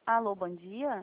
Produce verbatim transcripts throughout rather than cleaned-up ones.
Alô, bom dia?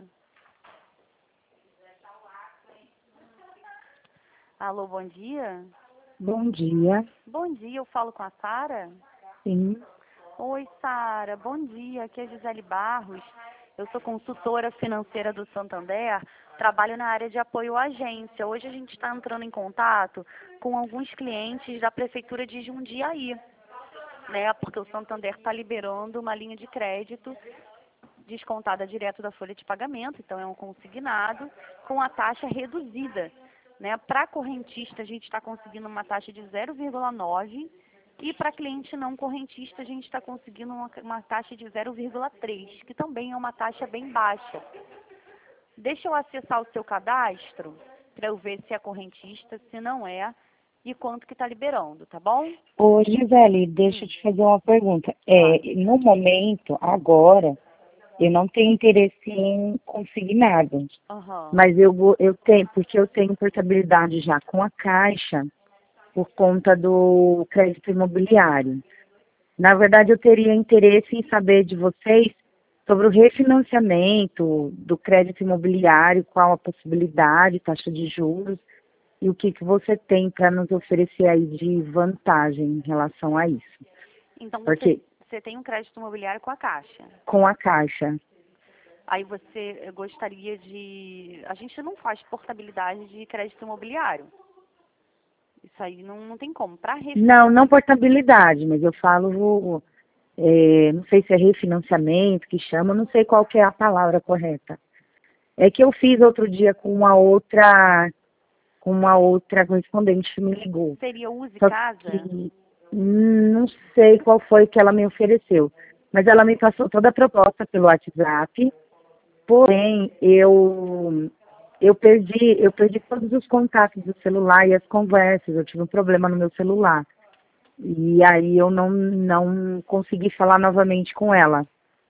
Alô, bom dia? Bom dia. Bom dia, eu falo com a Sara? Sim. Oi, Sara, bom dia. Aqui é Gisele Barros. Eu sou consultora financeira do Santander, trabalho na área de apoio à agência. Hoje a gente está entrando em contato com alguns clientes da Prefeitura de Jundiaí, né? Porque o Santander está liberando uma linha de crédito descontada direto da folha de pagamento, então é um consignado com a taxa reduzida, né? Para correntista a gente está conseguindo uma taxa de zero vírgula nove e para cliente não correntista a gente está conseguindo uma, uma taxa de zero vírgula três, que também é uma taxa bem baixa. Deixa eu acessar o seu cadastro para eu ver se é correntista, se não é e quanto que está liberando, tá bom? Ô, Gisele, deixa eu Hum, te fazer uma pergunta. claro. É, no momento, agora, eu não tenho interesse em consignado, Aham. mas eu vou, eu tenho, porque eu tenho portabilidade já com a Caixa por conta do crédito imobiliário. Na verdade, eu teria interesse em saber de vocês sobre o refinanciamento do crédito imobiliário, qual a possibilidade, taxa de juros, e o que, que você tem para nos oferecer aí de vantagem em relação a isso. Então você, Porque você tem um crédito imobiliário com a Caixa. com a Caixa. Aí você gostaria de... A gente não faz portabilidade de crédito imobiliário. Isso aí não, não tem como. Para Não, refinanciar... não portabilidade, mas eu falo, é, não sei se é refinanciamento que chama, não sei qual que é a palavra correta. É que eu fiz outro dia com uma outra, com uma outra correspondente que me ligou. Seria Use Só Casa? que hum, não sei qual foi que ela me ofereceu. Mas ela me passou toda a proposta pelo WhatsApp. Porém, eu eu perdi, eu perdi todos os contatos do celular e as conversas. Eu tive um problema no meu celular. E aí eu não, não consegui falar novamente com ela.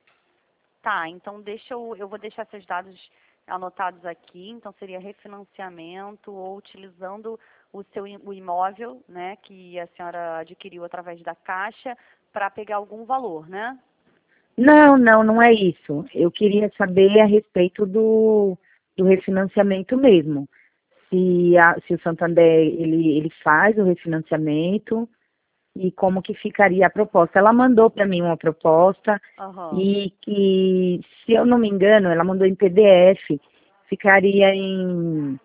Tá, então deixa eu... Eu vou deixar seus dados anotados aqui. Então seria refinanciamento ou utilizando o seu im- o imóvel, né? Que a senhora adquiriu através da Caixa para pegar algum valor, né? Não, não, não é isso. Eu queria saber a respeito do, do refinanciamento mesmo. Se, a, se o Santander ele, ele faz o refinanciamento e como que ficaria a proposta. Ela mandou para mim uma proposta Aham. e que, se eu não me engano, ela mandou em P D F, ficaria em,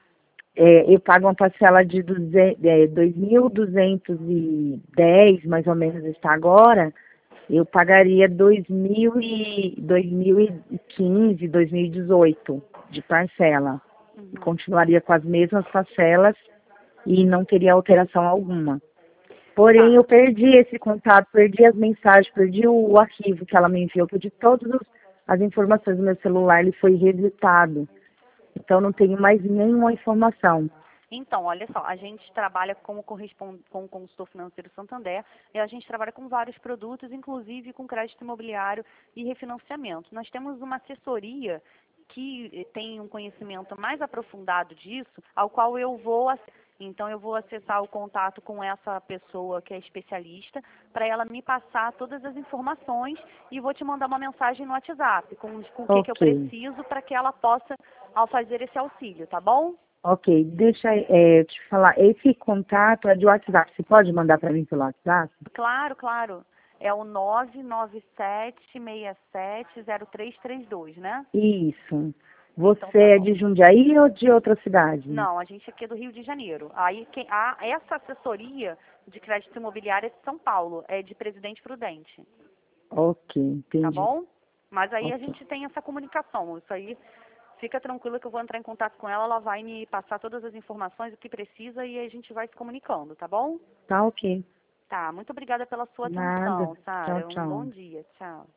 é, eu pago uma parcela de duzentos, é, dois mil duzentos e dez, mais ou menos está agora, eu pagaria dois mil e, dois mil e quinze, dois mil e dezoito de parcela. E Uhum. continuaria com as mesmas parcelas e não teria alteração alguma. Porém, Tá. eu perdi esse contato, perdi as mensagens, perdi o, o arquivo que ela me enviou, perdi todas os- as informações do meu celular, ele foi resetado. Então, não tenho mais nenhuma informação. Então, olha só, a gente trabalha como correspon- com o consultor financeiro Santander e a gente trabalha com vários produtos, inclusive com crédito imobiliário e refinanciamento. Nós temos uma assessoria que eh, tem um conhecimento mais aprofundado disso, ao qual eu vou, ac- então eu vou acessar o contato com essa pessoa que é especialista, para ela me passar todas as informações e vou te mandar uma mensagem no WhatsApp com, com o que, que eu Ok, preciso para que ela possa, ao fazer esse auxílio, tá bom? ok. Deixa é, eu te falar, esse contato é de WhatsApp. Você pode mandar para mim pelo WhatsApp? Claro, claro. É o nove nove sete seis sete zero três três dois, né? Isso. Então Você tá é bom. de Jundiaí ou de outra cidade? Não, a gente aqui é do Rio de Janeiro. Aí quem, a, essa assessoria de crédito imobiliário é de São Paulo, é de Presidente Prudente, Ok, tá entendi. bom? Mas aí a Ok. gente tem essa comunicação. Isso aí fica tranquila que eu vou entrar em contato com ela, ela vai me passar todas as informações, o que precisa e a gente vai se comunicando, tá bom? Tá ok. Tá, muito obrigada pela sua Nada. atenção, Tchau, Sara. Um bom tchau. dia. Tchau.